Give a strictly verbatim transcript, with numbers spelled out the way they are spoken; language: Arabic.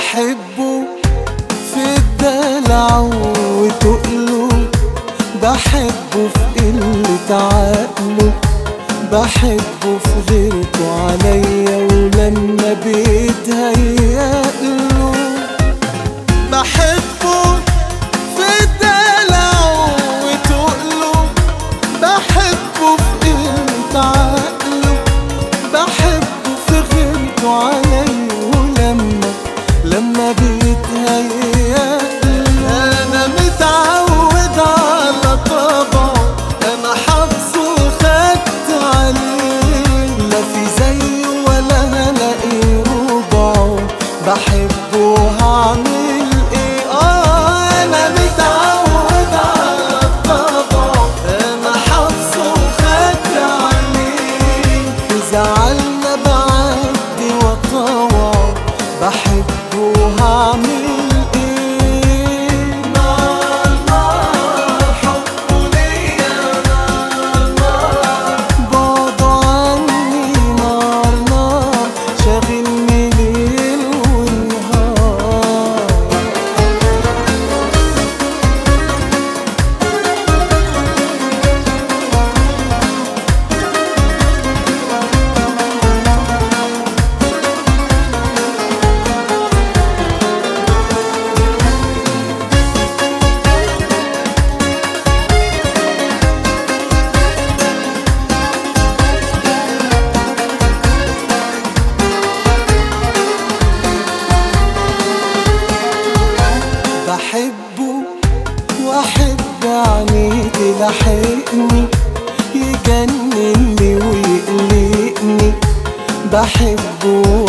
بحبه في الدلع وتقله، بحبه في قلة عقله، بحبه في غيرته عليا ولما بيتهيأله. بحبه في الدلع وتقله، بحبه في قلة عقله، بحبه في غيرته عليا ولما لما بيتهيأله. أنا متعود على طبعه، أنا حافظه وخدت عليه، لا في زيه ولا هلاقي ربعه، بحبه وهعمل ايه؟ اه أنا متعود على طبعه، أنا حافظه وخدت عليه، في زعلنا بعدي وطوعه، بحبه وهعمل بحبه واحب عينيه تلاحقني، يجنني ويقلقني، بحبه